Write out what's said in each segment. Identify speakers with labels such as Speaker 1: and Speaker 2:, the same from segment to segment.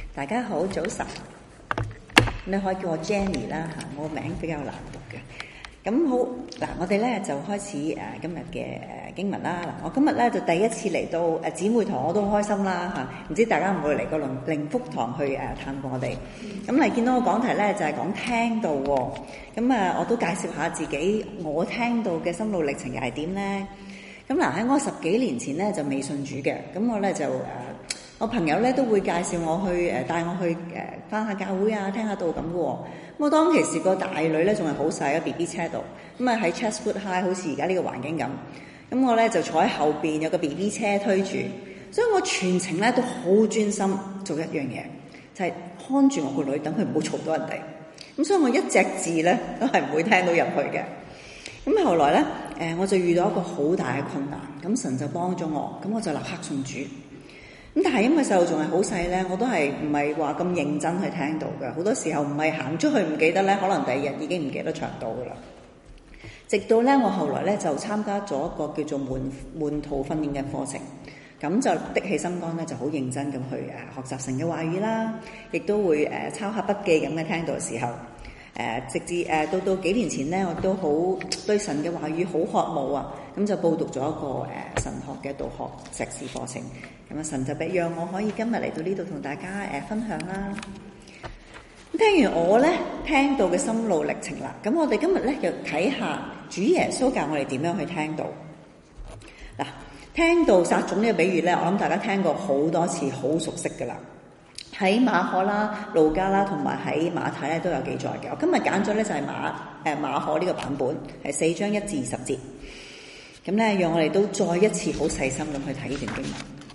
Speaker 1: 大家好，早晨。你可以叫我 Jenny 啦嚇，我個名比較難讀嘅。咁好嗱，我哋咧就開始今日嘅經文啦。嗱，我今日咧就第一次嚟到姊妹堂，我都好開心啦嚇。唔知大家有冇嚟過靈福堂去探過我哋？咁嚟見到我講題咧就係講聽道喎。咁我都介紹下自己，我聽道嘅心路歷程又係點咧？咁嗱，喺我10幾年前咧就未信主嘅，咁我咧就我朋友咧都會介紹我去帶我去返下教會啊，聽下道咁嘅喎。咁我當其時個大女咧仲係好細喺 BB 車度，咁喺 Chatswood High 好似而家呢個環境咁。咁我咧就坐喺後邊有個 BB 車推住，所以我全程咧都好專心做一樣嘢，就係看住我個女，等佢唔好嘈到人哋。咁所以我一隻字咧都係唔會聽到入去嘅。咁後來咧我就遇到一個好大嘅困難，咁神就幫咗我，咁我就立刻信主。咁但係因為細路仲係好細咧，我都係唔係話咁認真去聽到嘅。好多時候唔係行出去唔記得咧，可能第二日已經唔記得長道噶啦。直到咧我後來咧就參加咗一個叫做門徒訓練嘅課程，咁就的起心肝咧就好認真咁去學習神嘅話語啦，亦都會抄下筆記咁嘅聽道嘅時候。直至到幾年前咧，我都好對神嘅話語好渴慕啊！咁就報讀咗一個神學嘅道學碩士課程。咁神就讓我可以今日嚟到呢度同大家分享啦。咁聽完我咧聽道嘅心路歷程啦，咁我哋今日咧就睇下主耶穌教我哋點樣去聽道。嗱，聽道撒種呢個比喻咧，我諗大家聽過好多次，好熟悉噶啦。喺馬可啦、路加啦，同埋喺馬太咧都有記載嘅。我今日揀咗咧就係馬可呢個版本，係4章1至20節。咁咧，讓我哋都再一次好細心咁去睇呢段經文。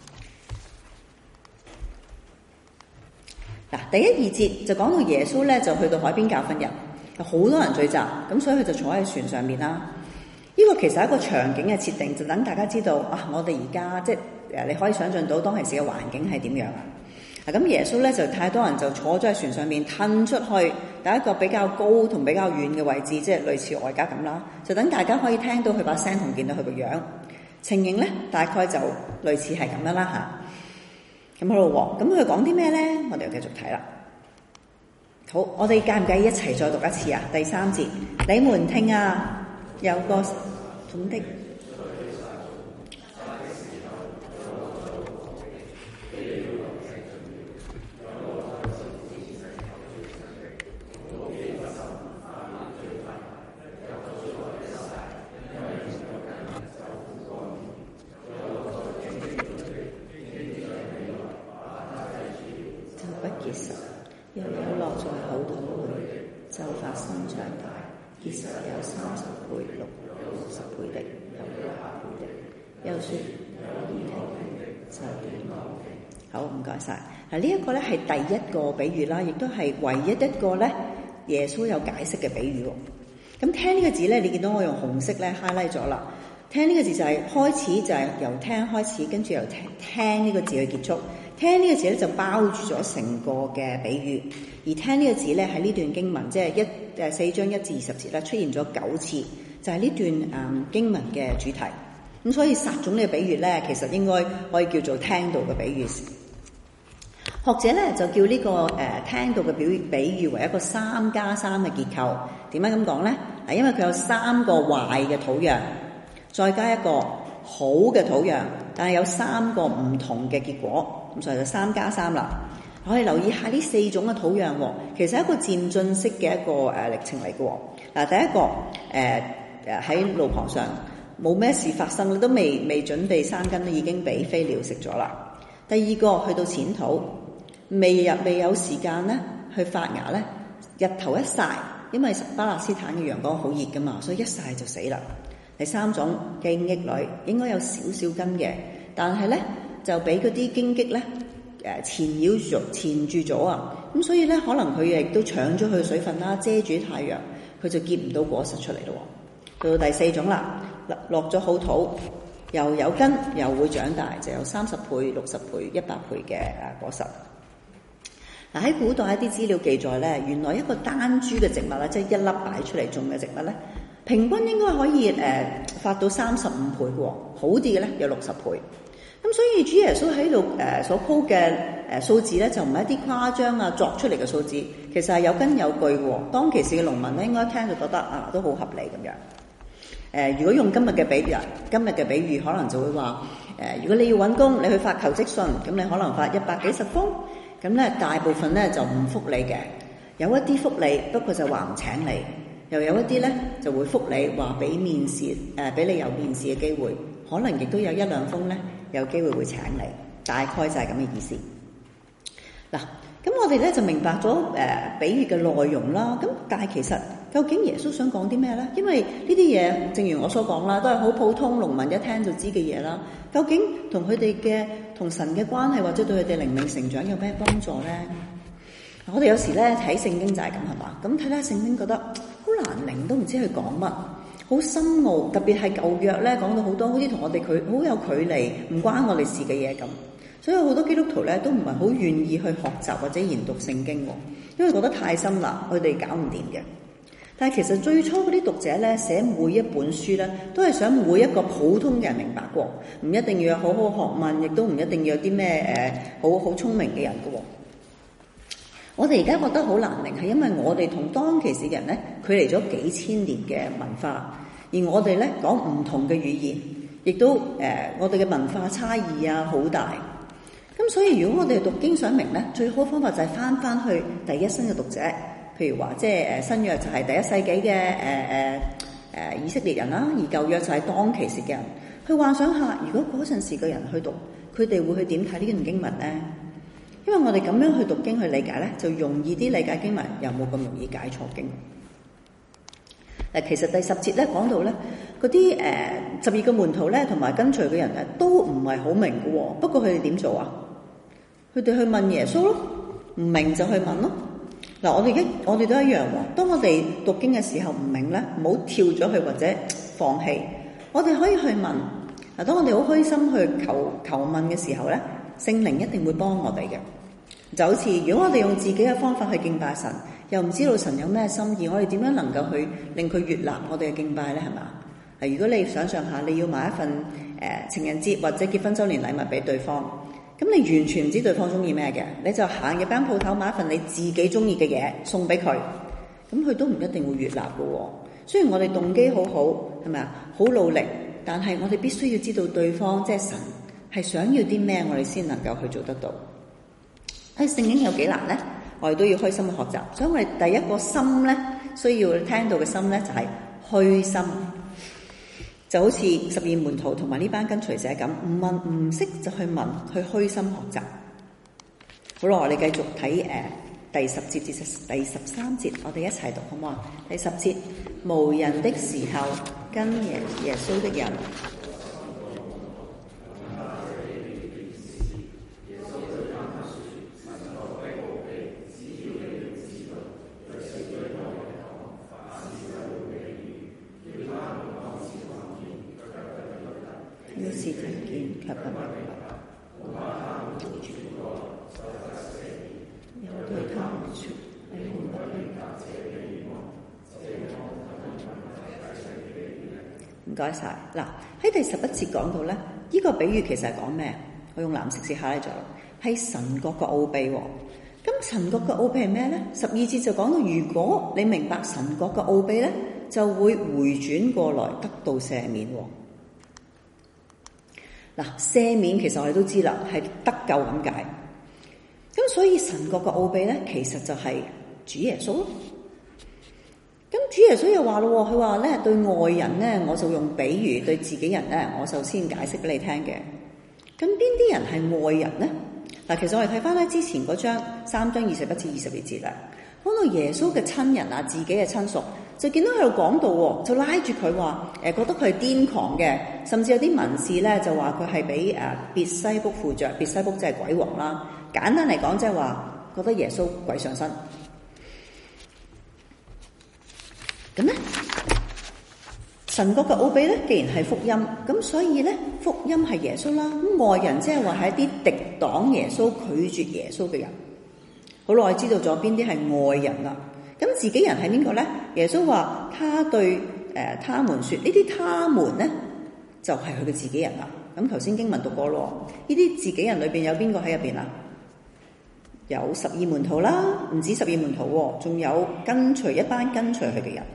Speaker 1: 嗱，第1、2節就講到耶穌咧就去到海邊教訓人，有好多人聚集，咁所以佢就坐喺船上面啦。呢個其實係一個場景嘅設定，就等大家知道啊，我哋而家即係你可以想象到當其時嘅環境係點樣啊。咁耶穌咧就太多人就坐咗喺船上面，褪出去有一個比較高同比較遠嘅位置，即係類似外家咁啦，就等大家可以聽到佢把聲同見到佢個樣。情形咧大概就類似係咁樣啦嚇。咁好咯喎，咁佢講啲咩咧？我哋又繼續睇啦。好，我哋介唔介意一齊再讀一次啊？第3節，你們聽啊，有個種的。又有落在好土裏，就發生長大，結實有30倍、60倍的，有100倍的。又說有耳聽的就點講。好，唔該晒。嗱，呢一個咧係第一個比喻啦，亦都係唯一一個咧耶穌有解釋嘅比喻。咁聽呢個字咧，你見到我用紅色咧 highlight 咗啦。聽呢個字就係開始，就係由聽開始，跟住由聽呢個字去結束。聽呢個字咧就包住咗成個嘅比喻，而聽呢個字咧喺呢段經文，即係4章1至20節咧出現咗9次，就係呢段經文嘅主題。咁所以撒種呢個比喻咧，其實應該可以叫做聽道嘅比喻。學者咧就叫呢個聽道嘅比喻為一個3+3嘅結構。點解咁講咧？因為佢有3個壞嘅土壤，再加一個好嘅土壤，但係有3個唔同嘅結果。咁所以就3+3啦。我哋留意下呢4種嘅土壤，其實係一個漸進式嘅一個歷程嚟嘅。嗱，第一個喺路旁上冇咩事發生，都未準備生根，都已經俾飛鳥食咗啦。第二個去到淺土，未有時間咧去發芽咧，日頭一曬，因為巴勒斯坦嘅陽光好熱噶嘛，所以一曬就死啦。第3種荊棘裏應該有少少根嘅，但係咧就俾嗰啲荊棘咧纏住咗啊！咁所以咧可能佢亦都搶咗佢水分啦，遮住太陽，佢就結唔到果實出嚟咯。到第4種啦，落咗好土，又有根，又會長大，就有30倍、60倍、100倍嘅果實。嗱，喺古代一啲資料記載咧，原來一個單株嘅植物咧，即係一粒擺出嚟種嘅植物咧，平均應該可以發到35倍喎，好啲嘅咧有60倍。 咁所以主耶穌喺度所鋪嘅數字咧，就唔係一啲誇張啊作出嚟嘅數字，其實係有根有據嘅。當其時嘅農民咧，應該聽就覺得啊都好合理咁樣。如果用今日嘅比喻，可能就會話如果你要揾工，你去發求職信，咁你可能發100幾十封，咁咧大部分咧就唔覆你嘅，有一啲覆你，不過就話唔請你，又有一啲咧就會覆你，話俾面試俾你有面試嘅機會，可能亦都有1-2封咧有機會會請你，大概就係咁嘅意思。嗱，咁我哋咧就明白咗比喻嘅內容啦。咁但係其實究竟耶穌想講啲咩咧？因為呢啲嘢，正如我所講啦，都係好普通農民一聽就知嘅嘢啦。究竟同佢哋同神嘅關係，或者對佢哋靈命成長有咩幫助咧？我哋有時咧睇聖經就係咁，係嘛？咁睇咧聖經覺得好難明，都唔知佢講乜，好深奧。特別係舊約咧講到好多，好似同我哋好有距離，唔關我哋事嘅嘢咁。所以好多基督徒咧都唔係好願意去學習或者研讀聖經，因為覺得太深啦，佢哋搞唔掂嘅。但係其實最初嗰啲讀者咧寫每一本書咧，都係想每一個普通嘅人明白過，唔一定要有好好學問，亦都唔一定要有啲咩好聰明嘅人嘅。我哋而家覺得好難明，係因為我哋同當其時嘅人咧距離咗幾千年嘅文化，而我哋咧講唔同嘅語言，亦都我哋嘅文化差異啊好大。咁所以如果我哋讀經想明咧，最好方法就係翻去第一身嘅讀者，譬如話即係新約就係第一世紀嘅以色列人啦，而舊約就係當其時嘅人，去幻想下如果嗰陣時嘅人去讀，佢哋會去點睇呢段經文咧？因為我哋咁樣去讀經去理解咧，就容易啲理解經文，又冇咁容易解錯經。其實第10節咧講到咧，嗰啲12個門徒咧同埋跟隨嘅人咧都唔係好明嘅喎。不過佢哋點做啊？佢哋去問耶穌咯，唔明就去問咯。嗱，我哋都一樣喎。當我哋讀經嘅時候唔明咧，唔好跳咗去或者放棄。我哋可以去問。嗱，當我哋好虛心去求問嘅時候咧，聖靈一定會幫我哋嘅。就好似如果我哋用自己嘅方法去敬拜神，又唔知道神有咩心意，我哋點樣能夠去令佢悅納我哋嘅敬拜咧？係嘛？如果你想象下，你要買一份情人節或者結婚週年禮物俾對方，咁你完全唔知對方中意咩嘅，你就行入間鋪頭買一份你自己中意嘅嘢送俾佢，咁佢都唔一定會悅納嘅喎。雖然我哋動機好好，係咪啊？好努力，但係我哋必須要知道對方即係神係想要啲咩，我哋先能夠去做得到。聖經有幾難咧？我哋都要虛心去學習。所以我哋第一個心咧，需要聽到嘅心咧，就係虛心。就好似12門徒同埋呢班跟隨者咁，唔問唔識就去問，去虛心學習。好啦，我哋繼續睇第10節至第13節，我哋一齊讀好唔好啊？第10節，無人的時候，跟耶穌的人。於是聽見卻不明白，又對他們說：你們不明白這比喻嗎？唔該晒。嗱，喺第11節講到咧，呢個比喻其實係講咩？我用藍色字下嚟咗，係神國嘅奧秘。咁神國嘅奧秘係咩咧？12節就講到，如果你明白神國嘅奧秘咧，就會回轉過來得到赦免。嗱，赦免其實我哋都知啦，係得救咁解。咁所以神國嘅奧秘咧，其實就係主耶穌咯。咁主耶穌又話咯，佢話咧，對外人咧，我就用比喻；對自己人咧，我就先解釋俾你聽嘅。咁邊啲人係外人咧？嗱，其實我哋睇翻咧之前嗰章3章21至22節啦，講到耶穌嘅親人啊，自己嘅親屬。就見到佢喺度講道，就拉住佢話覺得佢係癲狂嘅，甚至有啲文士咧就話佢係俾別西卜附着，別西卜即係鬼王啦。簡單嚟講，即係話覺得耶穌鬼上身。咁咧，神國嘅奧秘咧，既然係福音，咁所以咧福音係耶穌啦。咁外人即係話係一啲敵擋耶穌、拒絕耶穌嘅人。好耐知道咗邊啲係外人啦。咁自己人係邊個咧？耶穌話他對他們說，呢啲他們咧就係佢嘅自己人啦。 咁頭先經文讀過咯，呢啲自己人裏邊有邊個喺入邊啊？有12門徒啦，唔止12門徒喎，仲有跟隨一班跟隨佢嘅人。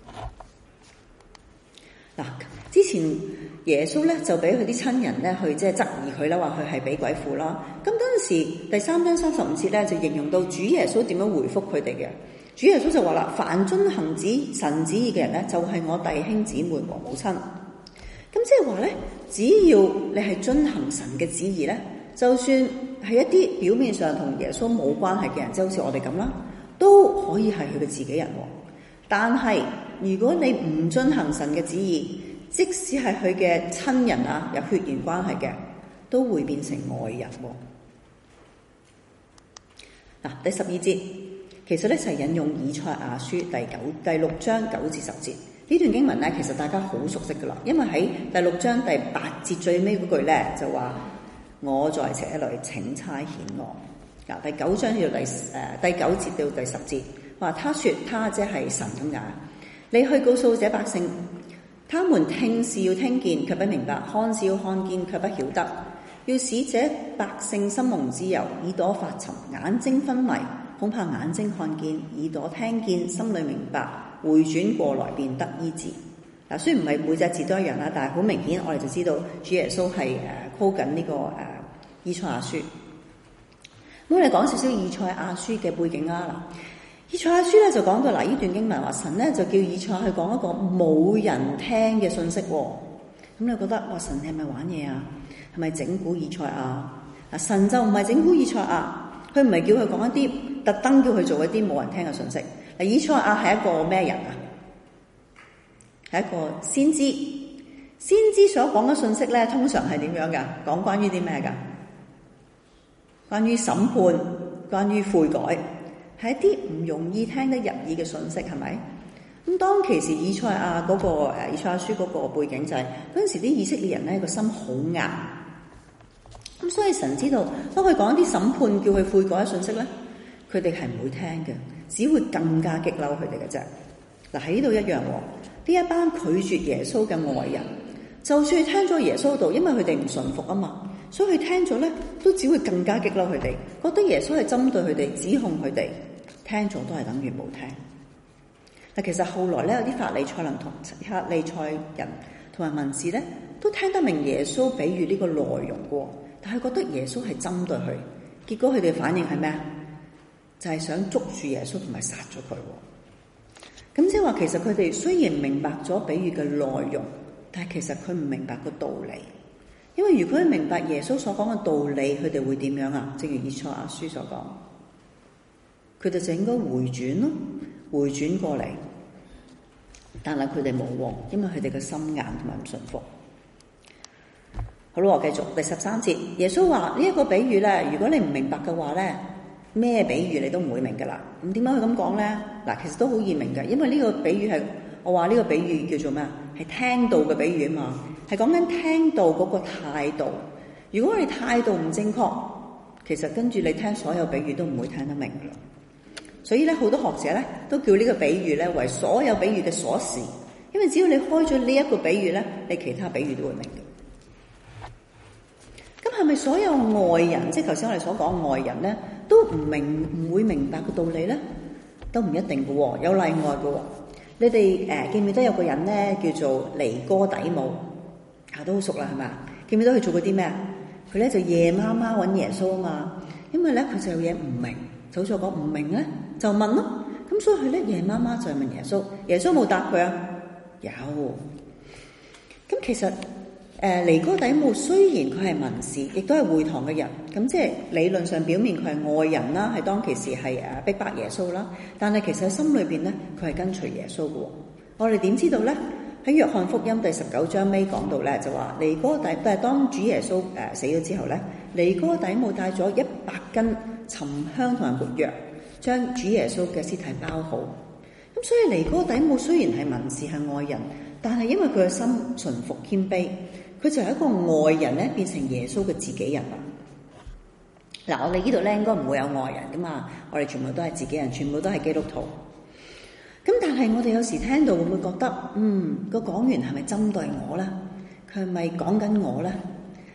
Speaker 1: 嗱，之前耶穌咧就俾佢啲親人咧去即係質疑佢啦，話佢係俾鬼附啦。咁嗰陣時第3章35節咧就形容到主耶穌點樣回覆佢哋嘅。主耶穌就話啦：凡遵行神旨意嘅人咧，就係我弟兄姊妹和母親。咁即係話咧，只要你係遵行神嘅旨意咧，就算係一啲表面上同耶穌冇關係嘅人，即係好似我哋咁啦，都可以係佢嘅自己人。但係如果你唔遵行神嘅旨意，即使係佢嘅親人啊，有血緣關係嘅，都會變成外人。嗱，第12節其實咧就係引用以賽亞書第6章9至10節。呢段經文咧，其實大家好熟悉噶啦，因為喺第6章第8節最尾嗰句咧就話：我在這裏請差遣我。嗱，第9章到第9節到第10節話，他說他即係神咁解。你去告訴這百姓，他們聽是要聽見，卻不明白；看是要看見，卻不曉得。要使這百姓心蒙脂油，耳朵發沉，眼睛昏迷，恐怕眼睛看見，耳朵聽見，心裏明白，回轉過來便得醫治。嗱，雖然唔係每隻字都一樣啦，但係好明顯我哋就知道主耶穌係quote緊呢個以賽亞書。咁我哋講少少以賽亞書嘅背景啦。嗱，以賽亞書咧就講到呢段經文話神咧就叫以賽去講一個冇人聽嘅信息。咁你覺得哇，神係咪玩嘢啊？係咪整蠱以賽亞？神就唔係整蠱以賽亞，佢唔係叫佢講一啲特登叫佢做一啲冇人聽嘅信息。嗱，以賽亞係一個咩人啊？係一個先知。先知所講嘅信息咧，通常係點樣噶？講關於啲咩噶？關於審判，關於悔改，係一啲唔容易聽得入耳嘅信息，係咪？咁當其時以賽亞嗰個以賽亞書嗰個背景就係嗰陣時啲以色列人咧個心好硬，咁所以神知道當佢講一啲審判叫佢悔改嘅信息咧，佢哋係唔會聽嘅，只會更加激嬲佢哋嘅啫。嗱，喺呢度一樣喎，呢一班拒絕耶穌嘅外人，就算係聽咗耶穌道，因為佢哋唔順服啊嘛，所以佢聽咗咧都只會更加激嬲佢哋，覺得耶穌係針對佢哋，指控佢哋，聽咗都係等於冇聽。嗱，其實後來咧有啲法利賽人同埋文士咧都聽得明耶穌比喻呢個內容嘅，但係覺得耶穌係針對佢，結果佢哋反應係咩啊？就係想捉住耶穌同埋殺咗佢。咁即係話，其實佢哋雖然明白咗比喻嘅內容，但係其實佢唔明白個道理。因為如果佢明白耶穌所講嘅道理，佢哋會點樣啊？正如以賽亞書所講，佢哋就應該回轉咯，回轉過嚟。但係佢哋冇喎，因為佢哋嘅心硬同埋唔順服。好啦，我繼續第13節，耶穌話呢一個比喻咧，如果你唔明白嘅話咧，咩比喻你都唔會明噶啦。咁點解佢咁講咧？嗱，其實都好易明嘅，因為呢個比喻係我話呢個比喻叫做咩啊？係聽道嘅比喻啊嘛，係講緊聽道嗰個態度。如果你態度唔正確，其實跟住你聽所有比喻都唔會聽得明噶啦。所以咧，好多學者咧都叫呢個比喻咧為所有比喻嘅鎖匙，因為只要你開咗呢一個比喻咧，你其他比喻都會明嘅。咁係咪所有外人，即係頭先我哋所講外人咧，都唔會明白個道理咧？都唔一定嘅喎，有例外嘅喎。你哋記唔記得有個人咧叫做尼哥底母？都好熟啦，係咪？記唔記得佢做過啲咩啊？佢咧就夜媽媽揾耶穌啊嘛，因為咧佢就有嘢唔明，就好似我講唔明咧就問咯。咁所以佢咧夜媽媽就係問耶穌，耶穌冇答佢啊？有。咁其實尼哥底母雖然佢係文士，亦都係會堂嘅人，咁即係理論上表面佢係外人啦，係當其時係逼迫耶穌啦。但係其實喺心裏邊咧，佢係跟隨耶穌嘅。我哋點知道咧？喺約翰福音第19章尾講到咧，就話尼哥底母當主耶穌死咗之後咧，尼哥底母帶咗100斤沉香同埋沒藥，將主耶穌嘅屍體包好。咁所以尼哥底母雖然係文士係外人，但係因為佢嘅心順服謙卑，佢就係一個外人咧，變成耶穌嘅自己人啦。嗱，我哋呢度咧應該唔會有外人噶嘛，我哋全部都係自己人，全部都係基督徒。咁但係我哋有時聽到會唔會覺得，個講員係咪針對我咧？佢係咪講緊我咧？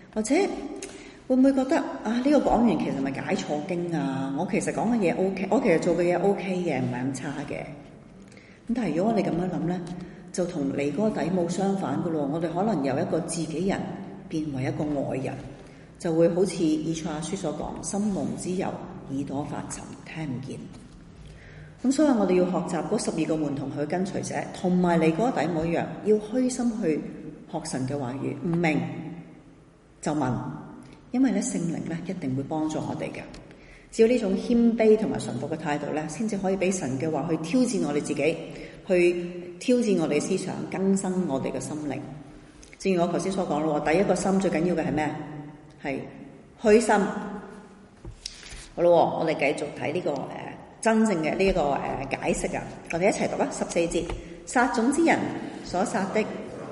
Speaker 1: 或者會唔會覺得啊？呢個講完其實係咪解錯經啊？我其實講嘅嘢 OK，我其實做嘅嘢 OK 嘅，唔係咁差嘅。咁但係如果我哋咁樣諗咧，就同尼哥底母相反噶咯。我哋可能由一個自己人變為一個外人，就會好似以賽亞書所講：心蒙脂油，耳朵發沉，聽唔見。咁所以我哋要學習嗰12個門徒佢跟隨者，同埋尼哥底母一樣，要虛心去學神嘅話語，唔明就問。因為咧聖靈咧一定會幫助我哋嘅，只要呢種謙卑同埋順服嘅態度咧，先至可以俾神嘅話去挑戰我哋自己，去挑戰我哋思想，更新我哋嘅心靈。正如我頭先所講咯，第一個心最緊要嘅係咩？係虛心。好咯，我哋繼續睇呢個真正嘅呢個解釋啊！我哋一齊讀啦，14節，撒種之人所撒的。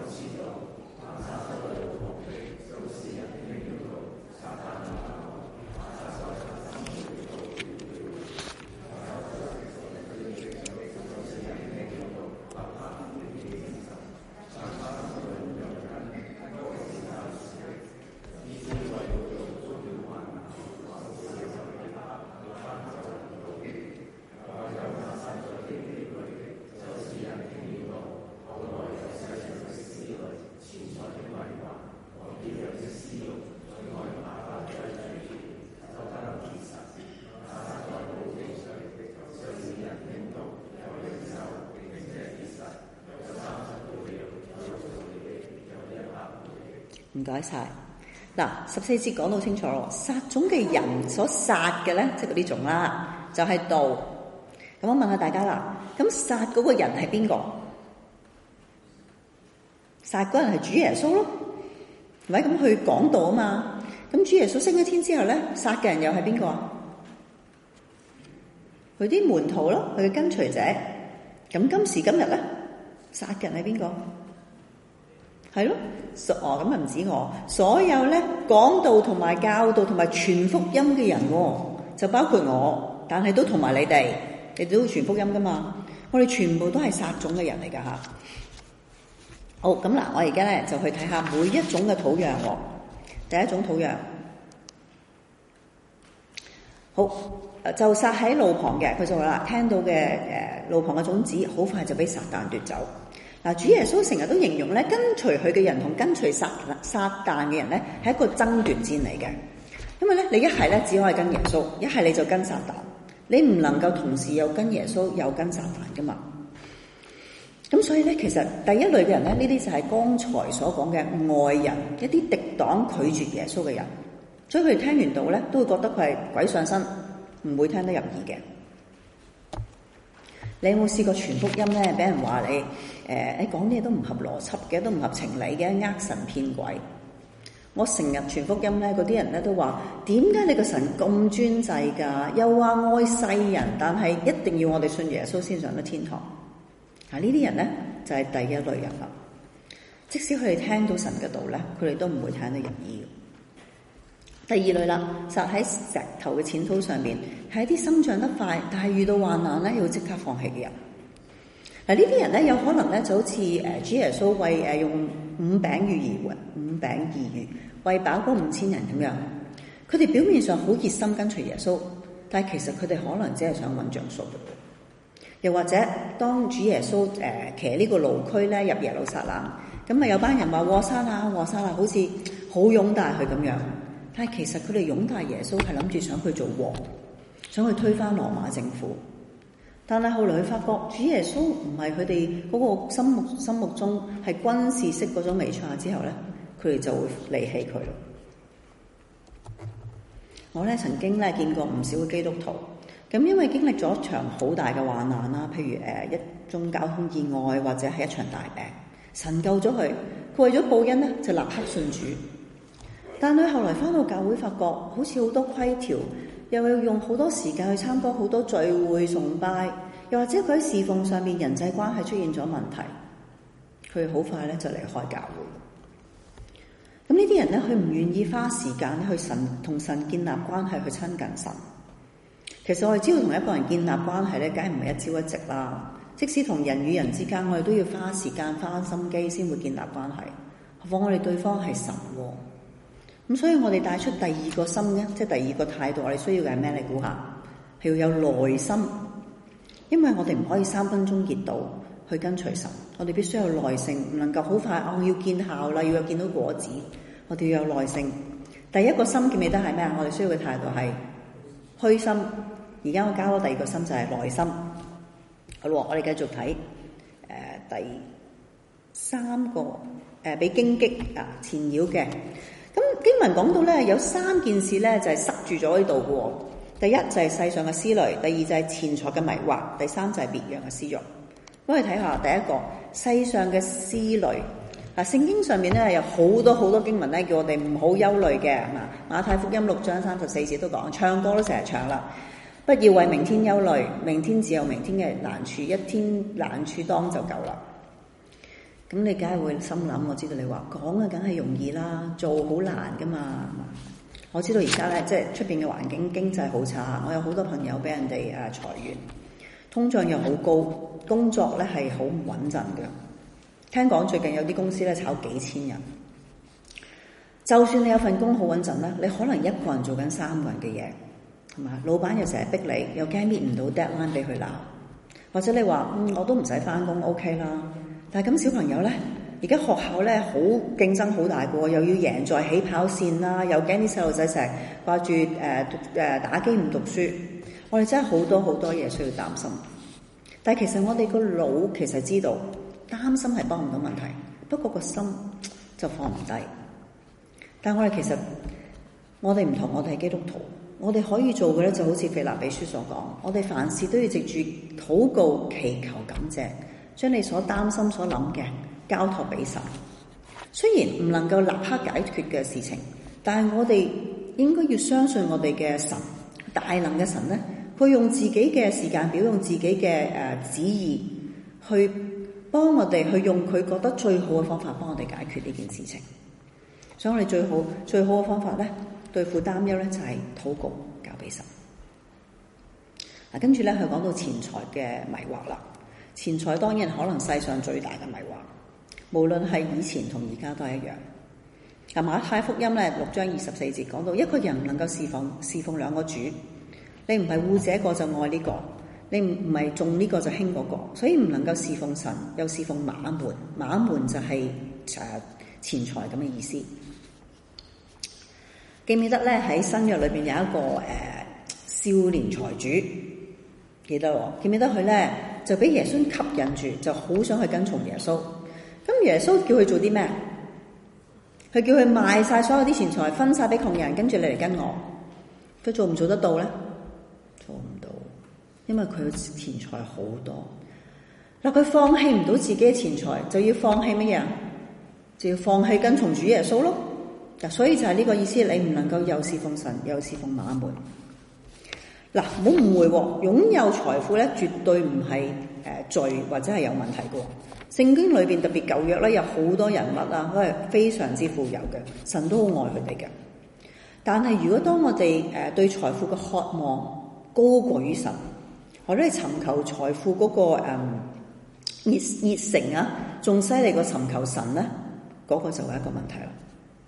Speaker 1: 唔該晒。嗱，14節講到清楚咯，撒種嘅人所撒嘅咧，即係嗰啲種啦，就係道。咁我問下大家啦，咁撒嗰個人係邊個？撒嗰人係主耶穌咯，係咪？咁去講道啊嘛。咁主耶穌升咗天之後咧，撒嘅人又係邊個啊？佢啲門徒咯，佢嘅跟隨者。咁今時今日咧，撒嘅人係邊個？係咯，咁啊唔止我，所有咧講道同埋教導同埋傳福音嘅人，就包括我，但係都同埋你哋都會傳福音噶嘛。我哋全部都係撒種嘅人嚟噶吓。好，咁嗱，我而家咧就去睇下每一種嘅土壤。第一種土壤，好，就撒喺路旁嘅，佢就話啦，聽到嘅路旁嘅種子，好快就俾撒旦奪走。嗱，主耶穌成日都形容咧，跟隨佢嘅人同跟隨撒旦嘅人咧，係一個爭奪戰嚟嘅。因為咧，你一係咧只可以跟耶穌，一係你就跟撒旦，你唔能夠同時又跟耶穌又跟撒旦噶嘛。咁所以咧，其實第一類嘅人咧，呢啲就係剛才所講嘅外人，一啲敵擋拒絕耶穌嘅人，所以佢哋聽完道咧，都會覺得佢係鬼上身，唔會聽得入耳嘅。你有冇試過傳福音咧？俾人話你你講啲嘢都唔合邏輯嘅，都唔合情理嘅，呃神騙鬼。我成日傳福音咧，嗰啲人咧都話：點解你個神咁專制㗎？又話愛世人，但係一定要我哋信耶穌先上得天堂。呢啲人咧就係第一類人啦。即使佢哋聽到神嘅道咧，佢哋都唔會聽得入耳。第二類啦，撒喺石頭嘅淺土上面，係一啲生長得快，但係遇到患難咧，要即刻放棄嘅人。嗱，呢啲人咧有可能咧就好似主耶穌為用5餅2魚餵飽嗰5000人咁樣。佢哋表面上好熱心跟隨耶穌，但係其實佢哋可能只係想揾著數。又或者當主耶穌騎呢個驢駒咧入耶路撒冷，咁咪有班人話和散那，和散那，好似好擁戴佢咁樣。但係其實佢哋擁戴耶穌係諗住想佢做王，想去推翻羅馬政府。但係後來佢發覺主耶穌唔係佢哋嗰個心目中係軍事式嗰種彌賽亞之後咧，佢哋就會離棄佢咯。我咧曾經咧見過唔少嘅基督徒，咁因為經歷咗一場好大嘅患難啦，譬如一宗交通意外或者係一場大病，神救咗佢，佢為咗報恩咧就立刻信主。但佢後來返到教會，發覺好似好多規條，又要用好多時間去參加好多聚會崇拜，又或者佢喺侍奉上面人際關係出現咗問題，佢好快咧就離開教會。咁呢啲人咧，佢唔願意花時間去同神建立關係，去親近神。其實我哋知道同一個人建立關係咧，梗係唔係一朝一夕啦。即使同人與人之間，我哋都要花時間花心機先會建立關係，何況我哋對方係神喎。 咁所以我哋帶出第二個心咧，即係第二個態度，我哋需要嘅係咩？你估下？係要有耐心，因為我哋唔可以3分鐘熱度去跟隨神，我哋必須有耐性，唔能夠好快我要見效啦，要有見到果子，我哋要有耐性。第一個心記唔記得係咩啊？我哋需要嘅態度係虛心。而家我加咗第二個心就係耐心。好咯，我哋繼續睇第三個俾荊棘纏繞嘅。咁經文講到咧，有3件事咧就係塞住咗喺度嘅。第一就係世上嘅思慮，第二就係錢財嘅迷惑，第三就係別樣嘅私慾。我哋睇下第一個世上嘅思慮。聖經上面咧有好多經文咧叫我哋唔好憂慮嘅。馬太福音6章34節都講，唱歌都成日唱啦。不要為明天憂慮，明天自有明天嘅難處，一天難處當就夠啦。咁你梗係會心諗，我知道你話講啊，梗係容易啦，做好難噶嘛。我知道而家咧，即係出邊嘅環境經濟好差，我有好多朋友俾人哋裁員，通脹又好高，工作咧係好唔穩陣嘅。聽講最近有啲公司咧炒幾千人，就算你有份工好穩陣咧，你可能一個人做緊3個人嘅嘢。老闆又成日逼你，又驚搣唔到 deadline 俾佢鬧，或者你話我都唔使返工 OK 啦。但係咁小朋友咧，而家學校咧好競爭好大個，又要贏在起跑線啦，又驚啲細路仔成日掛住打機唔讀書。我哋真係好多嘢需要擔心。但係其實我哋個腦其實知道擔心係幫唔到問題，不過個心就放唔低。但係我哋其實我哋唔同，我哋係基督徒。我哋可以做嘅咧，就好似腓立比書所講，我哋凡事都要藉住禱告、祈求、感謝，將你所擔心、所諗嘅交託俾神。雖然唔能夠立刻解決嘅事情，但係我哋應該要相信我哋嘅神，大能嘅神咧，佢用自己嘅時間表，用自己嘅旨意去幫我哋，去用佢覺得最好嘅方法幫我哋解決呢件事情。所以我哋最好嘅方法咧，對付擔憂咧就係禱告，交俾神。跟住咧佢講到錢財嘅迷惑啦。錢財當然可能世上最大嘅迷惑，無論係以前同而家都係一樣。馬太福音咧6章24節講到，一個人唔能夠侍奉2個主，你唔係護這個就愛呢個，你唔係重呢個就輕嗰個，所以唔能夠侍奉神又侍奉馬門。馬門就係錢財咁嘅意思。記唔記得咧？喺新約裏邊有一個少年財主，記得喎？記唔記得佢咧就俾耶穌吸引住，就好想去跟從耶穌。咁耶穌叫佢做啲咩？佢叫佢賣晒所有啲錢財，分晒俾窮人，跟住你嚟跟我。佢做唔做得到咧？做唔到，因為佢錢財好多。嗱，佢放棄唔到自己嘅錢財，就要放棄乜嘢？就要放棄跟從主耶穌咯。所以就係呢個意思，你唔能夠又侍奉神又侍奉馬門。嗱，唔好誤會喎，擁有財富咧絕對唔係罪或者係有問題嘅。聖經裏邊特別舊約咧有好多人物啊，都係非常之富有嘅，神都好愛佢哋嘅。但係如果當我哋對財富嘅渴望高過於神，或者係尋求財富嗰個熱誠啊，仲犀利過尋求神咧，嗰個就係一個問題啦。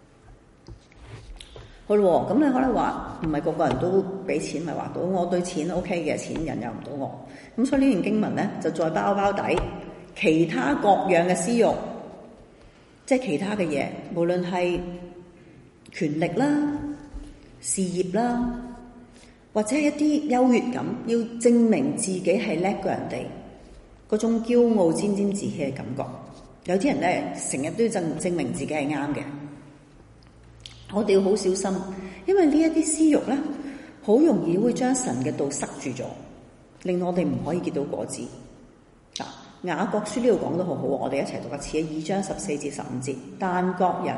Speaker 1: 好咯，咁你可能話唔係個個人都俾錢咪話到，我對錢 OK 嘅，錢引誘唔到我。咁所以呢段經文咧就再包底其他各樣嘅私欲，即係其他嘅嘢，無論係權力啦、事業啦，或者係一啲優越感，要證明自己係叻過人哋，嗰種驕傲沾沾自喜嘅感覺。有啲人咧成日都要證明自己係啱嘅。我哋要好小心，因為呢一啲私欲咧，好容易會將神嘅道塞住咗，令我哋唔可以結到果子。雅各書呢度講得好好，我哋一齊讀一次2章14至15節。但各人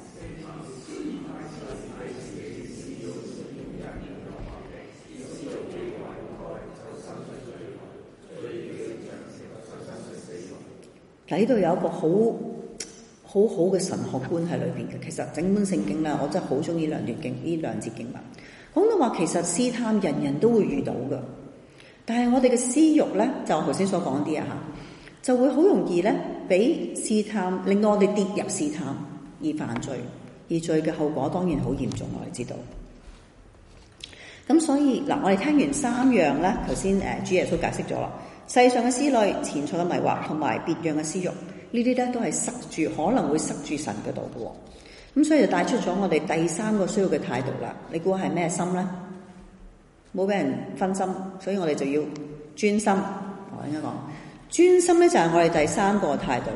Speaker 1: 呢度有一個好嘅神學觀喺裏邊嘅。其實整本聖經咧，我真係好中意呢兩節經文。講到話其實試探人人都會遇到嘅，但係我哋嘅私欲咧，就我頭先所講啲就會好容易咧俾試探，令到我哋跌入試探而犯罪，而而罪嘅後果當然好嚴重，我哋知道。咁所以嗱，我哋聽完3樣咧，頭先主耶穌解釋咗啦，世上嘅思慮、錢財嘅迷惑同埋別樣嘅私慾，呢啲咧都係塞住，可能會塞住神嗰度嘅。咁所以就帶出咗我哋第3個需要嘅態度啦。你估係咩心咧？冇俾人分心，所以我哋就要專心。我應該講專心咧，就係我哋第3個態度。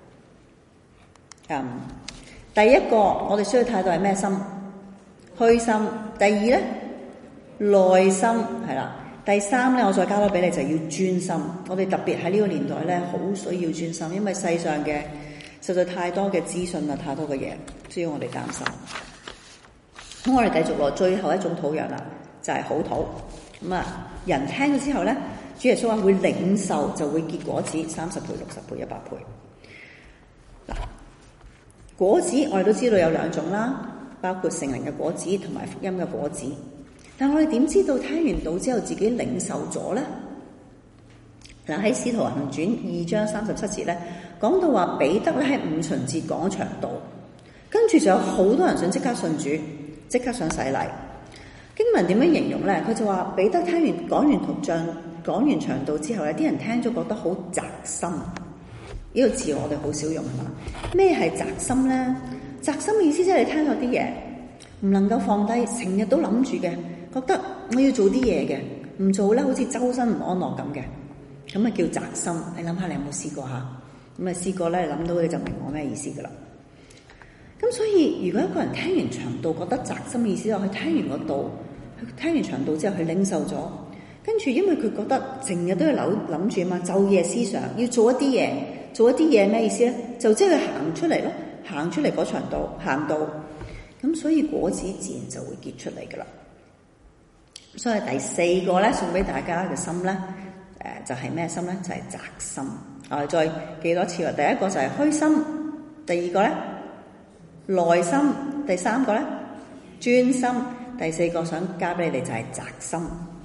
Speaker 1: 第一個我哋需要態度係咩心？虛心。第2咧，耐心，係啦。第3咧，我再加多俾你，就要專心。我哋特別喺呢個年代咧，好需要專心，因為世上嘅實在太多嘅資訊啊，太多嘅嘢需要我哋擔心。咁我哋繼續落最後一種土壤啦，就係好土。咁啊，人聽咗之後咧，主耶穌話會領受，就會結果子，30倍、60倍、100倍。嗱，果子我哋都知道有2種啦，包括聖靈嘅果子同埋福音嘅果子。但我哋點知道聽完道之後自己領受咗咧？嗱，喺《使徒行傳》2章37節咧，講到話彼得咧喺五旬節講場道，跟住就有好多人想即刻信主，即刻想洗禮。經文點樣形容咧？佢就話彼得聽完講完場道之後咧，啲人聽咗覺得好扎心。呢個字我哋好少用係嘛？咩係扎心咧？扎心嘅意思即係你聽到啲嘢唔能夠放低，成日都諗住嘅，覺得我要做啲嘢嘅，唔做咧好似周身唔安樂咁嘅，咁啊叫扎心。你諗下你有冇試過下？咁啊試過咧，諗到你就明我咩意思噶啦。咁所以如果一個人聽完場道覺得扎心嘅意思，佢聽完個道，佢聽完場道之後佢領受咗，跟住因為佢覺得成日都要諗住啊嘛，晝夜思想要做一啲嘢，做一啲嘢咩意思咧？就即係佢行出嚟咯，行出嚟嗰場道，行道。咁所以果子自然就會結出嚟噶啦。所以第4個咧送俾大家嘅心咧，就係咩心咧？就係扎心。我哋再記多次話，第一個就係虛心，第2個咧耐心，第3個咧專心，第4個想加俾你哋就係扎心。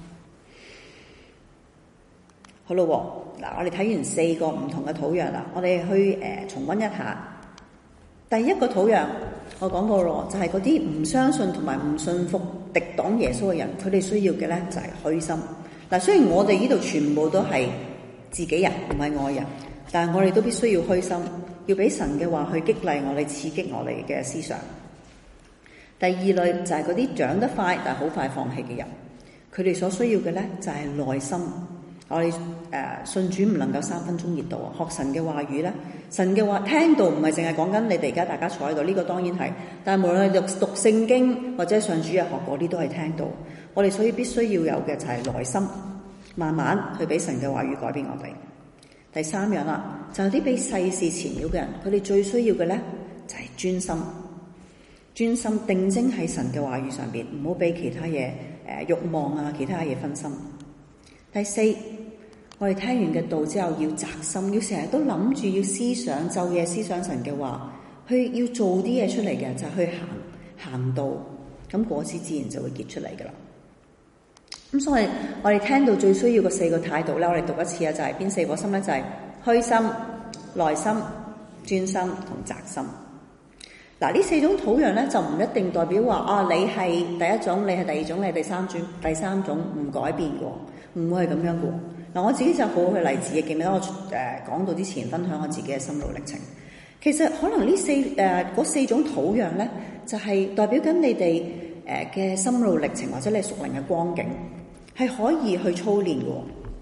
Speaker 1: 好咯，嗱，我哋睇完4個唔同嘅土壤啦，我哋去重溫一下。第一個土壤我講過咯，就係嗰啲唔相信同埋唔信服、敵擋耶穌嘅人，佢哋需要嘅咧就係虛心。嗱，雖然我哋呢度全部都係自己人，唔係外人，但係我哋都必須要虛心，要俾神嘅話去激勵我哋、刺激我哋嘅思想。第2類就係嗰啲長得快但係好快放棄嘅人，佢哋所需要嘅咧就係耐心。我哋信主唔能夠3分鐘熱度啊！學神嘅話語咧，神嘅話聽到唔係淨係講緊你哋而家大家坐喺度，呢個當然係。但係無論係讀聖經或者上主日學嗰啲都係聽到。我哋所以必須要有嘅就係耐心，慢慢去俾神嘅話語改變我哋。第3樣啦，就係啲俾世事纏繞嘅人，佢哋最需要嘅咧就係專心，專心定睛喺神嘅話語上邊，唔好俾其他嘢慾望啊，其他嘢分心。第4，我哋聽完嘅道之後要扎心，要成日都諗住要思想，晝夜思想神嘅話，要做啲嘢出嚟嘅，就係去行道，咁果子自然就會結出嚟噶啦。咁所以我哋聽到最需要嘅4個態度咧，我哋讀一次啊，就係邊4個心咧？就係虛心、耐心、專心同扎心。嗱，呢4種土壤咧，就唔一定代表話你係第一種，你係第2種，你係第三種唔改變嘅，唔會係咁樣嘅。嗱，我自己就好好嘅例子，記唔記得我講到之前分享我自己嘅心路歷程。其實可能嗰4種土壤咧，就係代表緊你哋嘅心路歷程或者你屬靈嘅光景，係可以去操練嘅。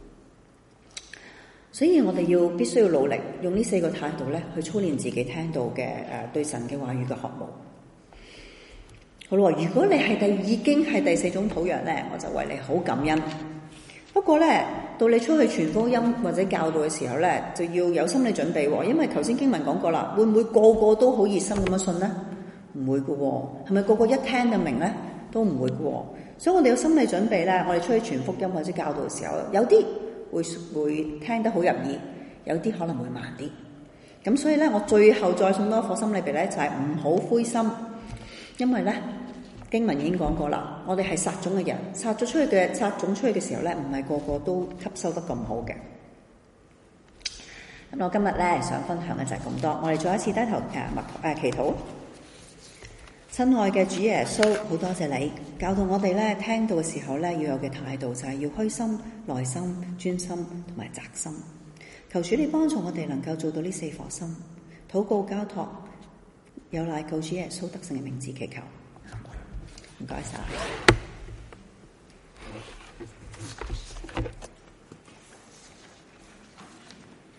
Speaker 1: 所以我哋必須要努力用呢4個態度咧，去操練自己聽到嘅對神嘅話語嘅渴慕。好啦，如果你已經係第4種土壤咧，我就為你好感恩。不過咧，到你出去傳福音或者教導嘅時候咧，就要有心理準備喎。因為頭先經文講過啦，會唔會個個都好熱心咁樣信咧？唔會嘅喎，係咪個個一聽就明咧？都唔會嘅喎。所以我哋有心理準備咧，我哋出去傳福音或者教導嘅時候，有啲會聽得好入耳，有啲可能會慢啲。咁所以咧，我最後再送多一課心理俾咧，就係唔好灰心，因為咧經文已經講過啦，我哋係撒種嘅人，撒種出去嘅時候咧，唔係個個都吸收得咁好嘅。咁我今日咧想分享嘅就係咁多，我哋再一次低頭祈禱。 親愛嘅主耶穌，好多謝你教導我哋咧，聽到嘅時候咧，要有嘅態度就係要虛心、耐心、專心同埋宅心。求主你幫助我哋能夠做到呢4顆心。禱告交託，有賴救主耶穌得勝嘅名字祈求。唔該晒。